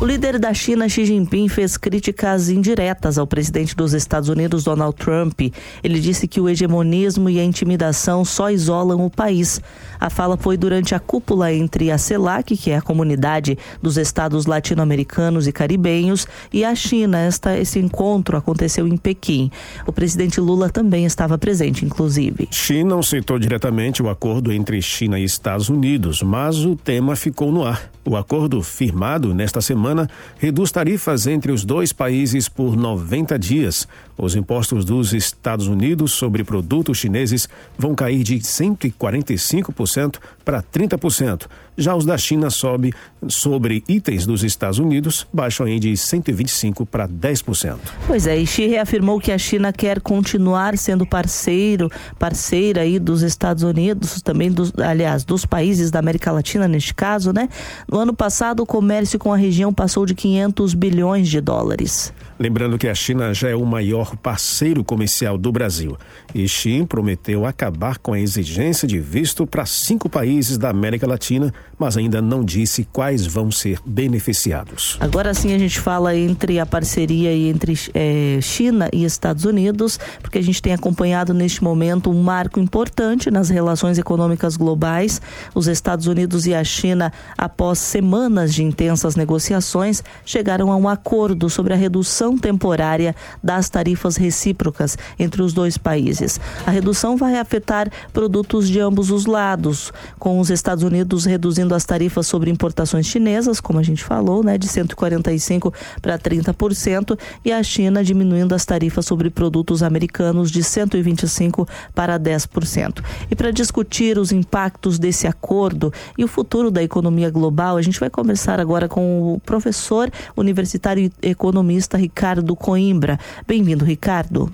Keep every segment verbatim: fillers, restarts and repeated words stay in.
O líder da China, Xi Jinping, fez críticas indiretas ao presidente dos Estados Unidos, Donald Trump. Ele disse que o hegemonismo e a intimidação só isolam o país. A fala foi durante a cúpula entre a CELAC, que é a Comunidade dos Estados Latino-Americanos e Caribenhos, e a China. Esta, esse encontro aconteceu em Pequim. O presidente Lula também estava presente, inclusive. Xi não citou diretamente o acordo entre China e Estados Unidos, mas o tema ficou no ar. O acordo firmado nesta semana reduz tarifas entre os dois países por noventa dias. Os impostos dos Estados Unidos sobre produtos chineses vão cair de cento e quarenta e cinco por cento para trinta por cento. Já os da China sobe sobre itens dos Estados Unidos, baixam aí de cento e vinte e cinco por cento para dez por cento. Pois é, e Xi reafirmou que a China quer continuar sendo parceiro, parceira aí dos Estados Unidos, também dos, aliás, dos países da América Latina neste caso, né? No ano passado, o comércio com a região passou de quinhentos bilhões de dólares. Lembrando que a China já é o maior parceiro comercial do Brasil. E Xi prometeu acabar com a exigência de visto para cinco países da América Latina, mas ainda não disse quais vão ser beneficiados. Agora sim a gente fala entre a parceria entre é, China e Estados Unidos, porque a gente tem acompanhado neste momento um marco importante nas relações econômicas globais. Os Estados Unidos e a China, após semanas de intensas negociações, chegaram a um acordo sobre a redução temporária das tarifas recíprocas entre os dois países. A redução vai afetar produtos de ambos os lados, com os Estados Unidos reduzindo as tarifas sobre importações chinesas, como a gente falou, né, de cento e quarenta e cinco por cento para trinta por cento, e a China diminuindo as tarifas sobre produtos americanos de cento e vinte e cinco por cento para dez por cento. E para discutir os impactos desse acordo e o futuro da economia global, a gente vai conversar agora com o professor universitário e economista Ricardo Coimbra. Bem-vindo, Ricardo.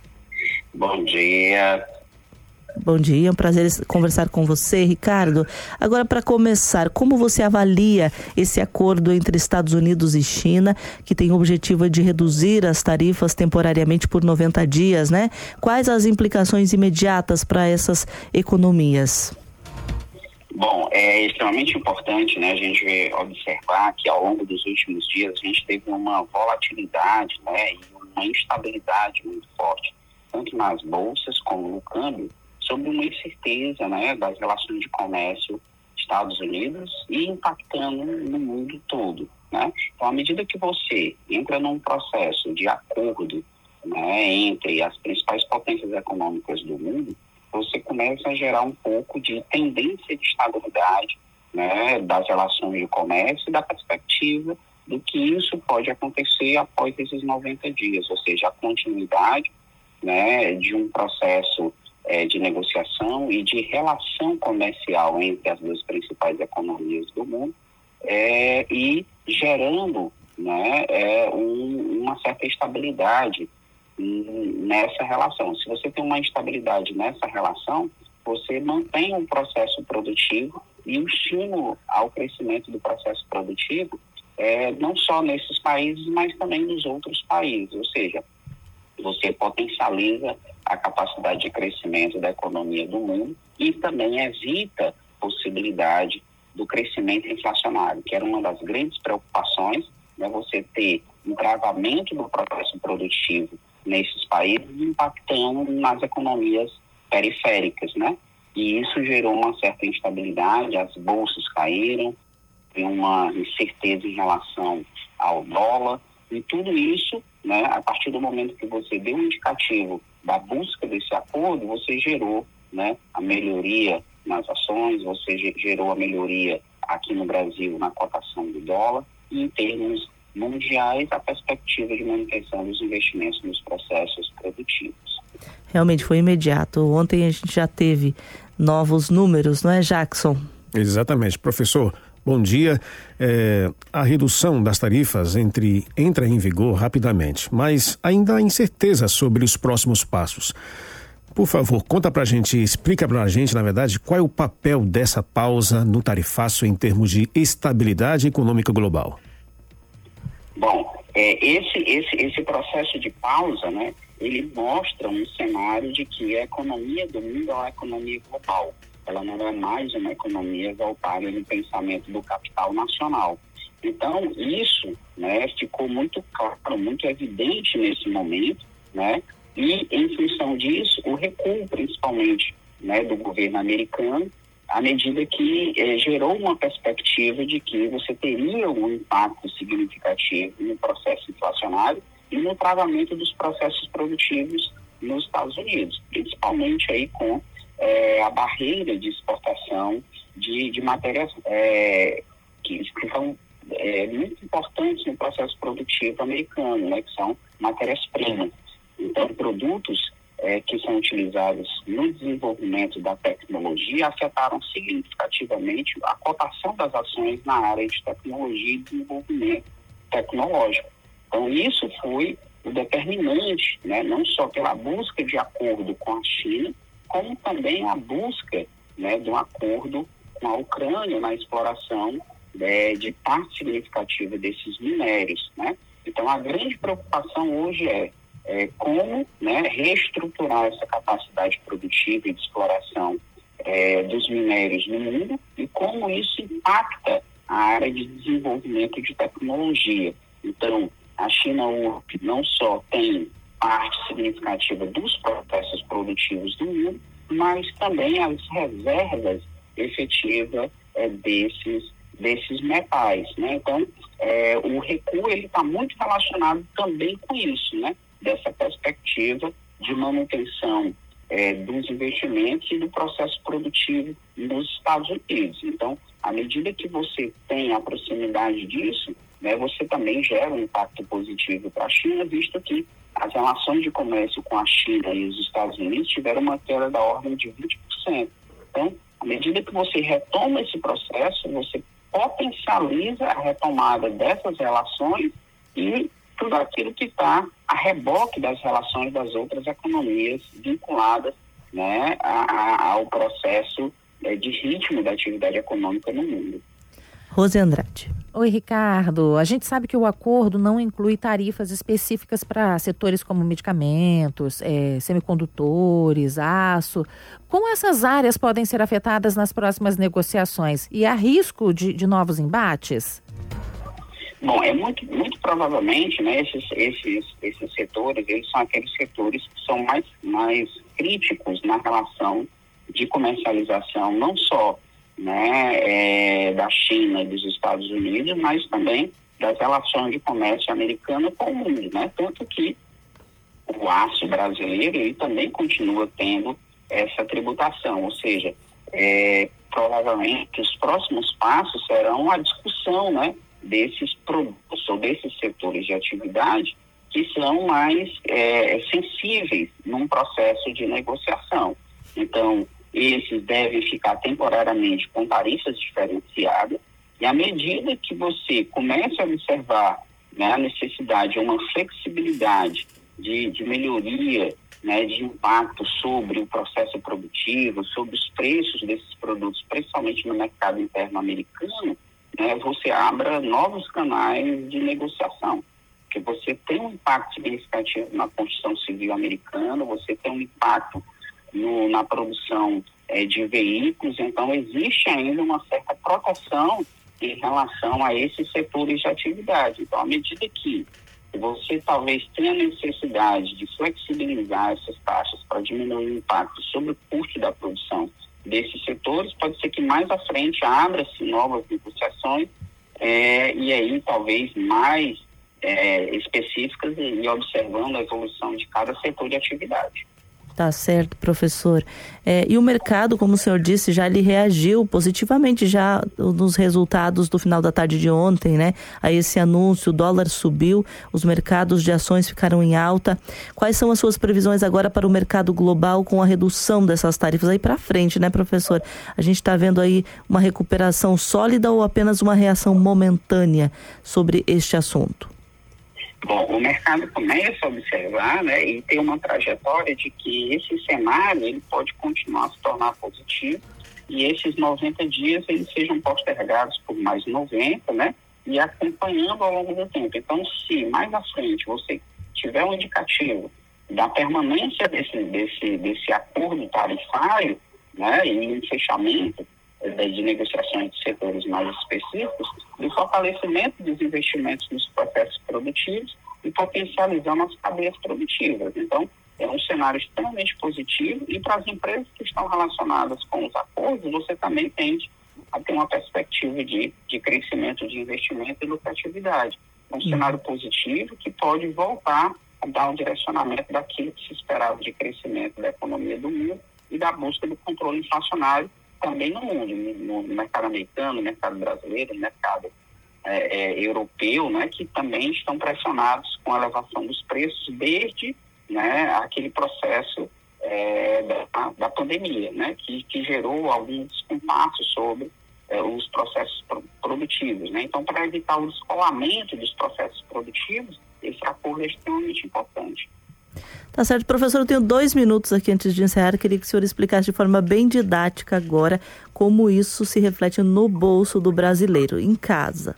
Bom dia. Bom dia, é um prazer conversar com você, Ricardo. Agora, para começar, como você avalia esse acordo entre Estados Unidos e China, que tem o objetivo de reduzir as tarifas temporariamente por noventa dias, né? Quais as implicações imediatas para essas economias? Bom, é extremamente importante, né, a gente observar que ao longo dos últimos dias a gente teve uma volatilidade, né, e uma instabilidade muito forte, tanto nas bolsas como no câmbio, sobre uma incerteza, né, das relações de comércio Estados Unidos e impactando no mundo todo, né? Então, à medida que você entra num processo de acordo, né, entre as principais potências econômicas do mundo, você começa a gerar um pouco de tendência de estabilidade, né, das relações de comércio e da perspectiva do que isso pode acontecer após esses noventa dias, ou seja, a continuidade, né, de um processo é, de negociação e de relação comercial entre as duas principais economias do mundo, é, e gerando, né, é, um, uma certa estabilidade nessa relação. Se você tem uma instabilidade nessa relação, você mantém um processo produtivo e o estímulo ao crescimento do processo produtivo, é, não só nesses países, mas também nos outros países. Ou seja, você potencializa a capacidade de crescimento da economia do mundo e também evita a possibilidade do crescimento inflacionário, que era uma das grandes preocupações, né, você ter um travamento do processo produtivo nesses países, impactando nas economias periféricas, né? E isso gerou uma certa instabilidade, as bolsas caíram, tem uma incerteza em relação ao dólar, e tudo isso, né, a partir do momento que você deu um indicativo da busca desse acordo, você gerou, né, a melhoria nas ações, você gerou a melhoria aqui no Brasil na cotação do dólar, e em termos mundiais, a perspectiva de manutenção dos investimentos nos processos produtivos. Realmente foi imediato. Ontem a gente já teve novos números, não é, Jackson? Exatamente. Professor, bom dia. É, a redução das tarifas entre, entra em vigor rapidamente, mas ainda há incerteza sobre os próximos passos. Por favor, conta pra gente, explica pra gente, na verdade, qual é o papel dessa pausa no tarifaço em termos de estabilidade econômica global. Bom, é, esse, esse, esse processo de pausa, né, ele mostra um cenário de que a economia do mundo é uma economia global. Ela não é mais uma economia voltada no pensamento do capital nacional. Então, isso, né, ficou muito claro, muito evidente nesse momento, né, e em função disso, o recuo, principalmente, né, do governo americano, à medida que eh, gerou uma perspectiva de que você teria um impacto significativo no processo inflacionário e no travamento dos processos produtivos nos Estados Unidos, principalmente aí com eh, a barreira de exportação de, de matérias eh, que são eh, muito importantes no processo produtivo americano, né, que são matérias-primas. Então, produtos É, que são utilizados no desenvolvimento da tecnologia afetaram significativamente a cotação das ações na área de tecnologia e desenvolvimento tecnológico. Então, isso foi o determinante, né, não só pela busca de acordo com a China, como também a busca, né, de um acordo com a Ucrânia na exploração é, de parte significativa desses minérios, né? Então, a grande preocupação hoje é É, como, né, reestruturar essa capacidade produtiva e de exploração é, dos minérios no mundo e como isso impacta a área de desenvolvimento de tecnologia. Então, a China hoje não só tem parte significativa dos processos produtivos do mundo, mas também as reservas efetivas é, desses, desses metais, né? Então, é, o recuo está muito relacionado também com isso, né? Dessa perspectiva de manutenção é, dos investimentos e do processo produtivo nos Estados Unidos. Então, à medida que você tem a proximidade disso, né, você também gera um impacto positivo para a China, visto que as relações de comércio com a China e os Estados Unidos tiveram uma queda da ordem de vinte por cento. Então, à medida que você retoma esse processo, você potencializa a retomada dessas relações e tudo aquilo que está a reboque das relações das outras economias vinculadas, né, a, a, ao processo é, de ritmo da atividade econômica no mundo. Rose Andrade. Oi, Ricardo. A gente sabe que o acordo não inclui tarifas específicas para setores como medicamentos, é, semicondutores, aço. Como essas áreas podem ser afetadas nas próximas negociações? E há risco de, de novos embates? Bom, é muito, muito provavelmente, né, esses, esses, esses setores, eles são aqueles setores que são mais, mais críticos na relação de comercialização, não só, né, é, da China e dos Estados Unidos, mas também das relações de comércio americano com o mundo, né? Tanto que o aço brasileiro, ele também continua tendo essa tributação, ou seja, é, provavelmente os próximos passos serão a discussão, né, desses produtos ou desses setores de atividade que são mais é, sensíveis num processo de negociação. Então, esses devem ficar temporariamente com tarifas diferenciadas e à medida que você começa a observar, né, a necessidade, uma flexibilidade de, de melhoria, né, de impacto sobre o processo produtivo, sobre os preços desses produtos, principalmente no mercado interno americano, né, você abra novos canais de negociação, porque você tem um impacto significativo na construção civil americana, você tem um impacto no, na produção é, de veículos, então existe ainda uma certa proteção em relação a esses setores de atividade. Então, à medida que você talvez tenha necessidade de flexibilizar essas taxas para diminuir o impacto sobre o custo da produção desses setores, pode ser que mais à frente abra-se novas negociações é, e aí talvez mais é, específicas e, e observando a evolução de cada setor de atividade. Tá certo, professor. É, e o mercado, como o senhor disse, já lhe reagiu positivamente já nos resultados do final da tarde de ontem, né? A esse anúncio, o dólar subiu, os mercados de ações ficaram em alta. Quais são as suas previsões agora para o mercado global com a redução dessas tarifas aí para frente, né, professor? A gente está vendo aí uma recuperação sólida ou apenas uma reação momentânea sobre este assunto? Bom, o mercado começa a observar, né, e tem uma trajetória de que esse cenário ele pode continuar a se tornar positivo e esses noventa dias eles sejam postergados por mais noventa, né, e acompanhando ao longo do tempo. Então, se mais à frente você tiver um indicativo da permanência desse, desse, desse acordo tarifário, né, e um fechamento de negociações de setores mais específicos, do fortalecimento dos investimentos nos processos produtivos e potencializando as cadeias produtivas. Então, é um cenário extremamente positivo, e para as empresas que estão relacionadas com os acordos, você também tende a ter uma perspectiva de, de crescimento de investimento e lucratividade. É um cenário positivo que pode voltar a dar um direcionamento daquilo que se esperava de crescimento da economia do mundo e da busca do controle inflacionário também no mundo, no, no mercado americano, no mercado brasileiro, no mercado é, é, europeu, né, que também estão pressionados com a elevação dos preços desde, né, aquele processo é, da, da pandemia, né, que, que gerou alguns descompassos sobre é, os processos pro, produtivos. Né? Então, para evitar o descolamento dos processos produtivos, esse acordo é extremamente importante. Tá certo, professor, eu tenho dois minutos aqui antes de encerrar. Queria que o senhor explicasse de forma bem didática agora como isso se reflete no bolso do brasileiro, em casa.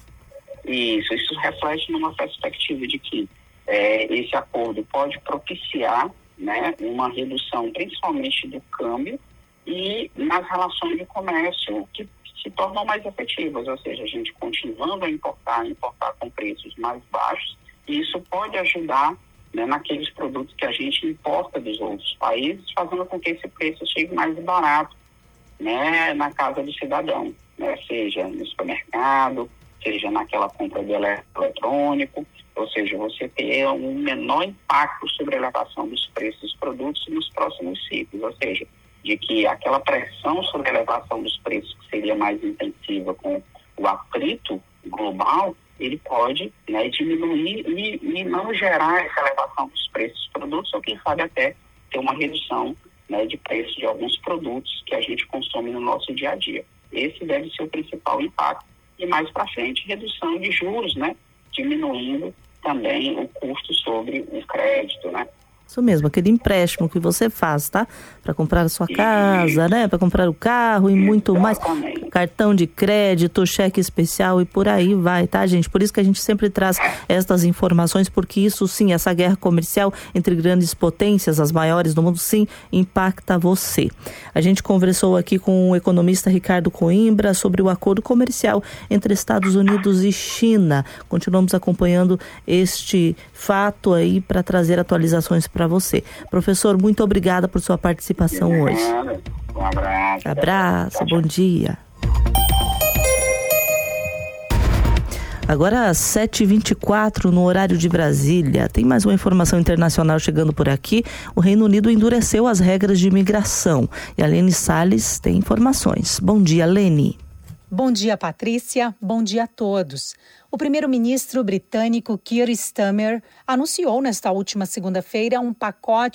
Isso, isso reflete numa perspectiva de que é, esse acordo pode propiciar, né, uma redução principalmente do câmbio e nas relações de comércio que se tornam mais efetivas, ou seja, a gente continuando a importar, importar com preços mais baixos, e isso pode ajudar, né, naqueles produtos que a gente importa dos outros países, fazendo com que esse preço chegue mais barato, né, na casa do cidadão, né, seja no supermercado, seja naquela compra de eletrônico, ou seja, você ter um menor impacto sobre a elevação dos preços dos produtos nos próximos ciclos, ou seja, de que aquela pressão sobre a elevação dos preços que seria mais intensiva com o atrito global, ele pode, né, diminuir e, e não gerar essa elevação dos preços dos produtos, ou quem sabe até ter uma redução, né, de preço de alguns produtos que a gente consome no nosso dia a dia. Esse deve ser o principal impacto. E mais para frente, redução de juros, né, diminuindo também o custo sobre o crédito, né. Isso mesmo, aquele empréstimo que você faz, tá? Para comprar a sua casa, né? Para comprar o carro e muito mais. Cartão de crédito, cheque especial e por aí vai, tá, gente? Por isso que a gente sempre traz estas informações, porque isso sim, essa guerra comercial entre grandes potências, as maiores do mundo, sim, impacta você. A gente conversou aqui com o economista Ricardo Coimbra sobre o acordo comercial entre Estados Unidos e China. Continuamos acompanhando este fato aí para trazer atualizações para você. Professor, muito obrigada por sua participação hoje. Um abraço. Abraço, bom dia. Agora às sete e vinte e quatro no horário de Brasília. Tem mais uma informação internacional chegando por aqui. O Reino Unido endureceu as regras de imigração. E a Lene Salles tem informações. Bom dia, Lene. Bom dia, Patrícia. Bom dia a todos. O primeiro-ministro britânico Keir Starmer anunciou nesta última segunda-feira um pacote